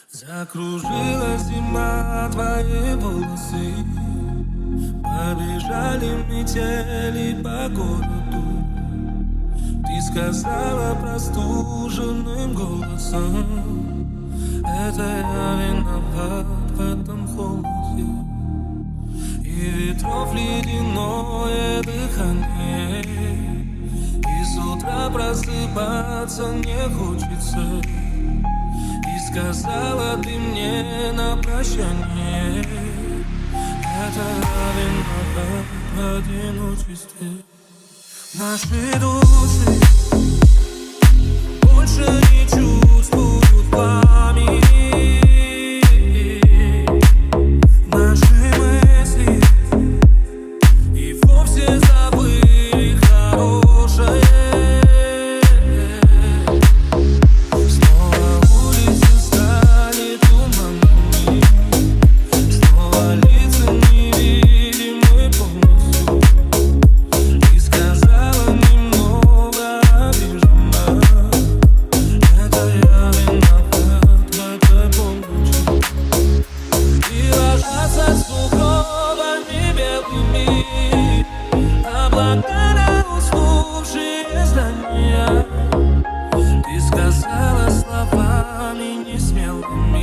Закружила зима твои волосы, побежали метели по городу. Ты сказала простуженным голосом: это я виноват в этом холоде. И ветров ледяное дыхание, и с утра просыпаться не хочется. И сказала ты мне на прощание: это я виноват в одиночестве. Наши души больше не чувствуют пламени. Наши мысли и вовсе забыли хорошее. Снова улицы стали туманными, снова лица невидимы полностью. И сказала немного обиженно: это я виноват в этой полночи. И ложатся сугробами белыми облака на уснувшие здания. Ты сказала словами несмелыми: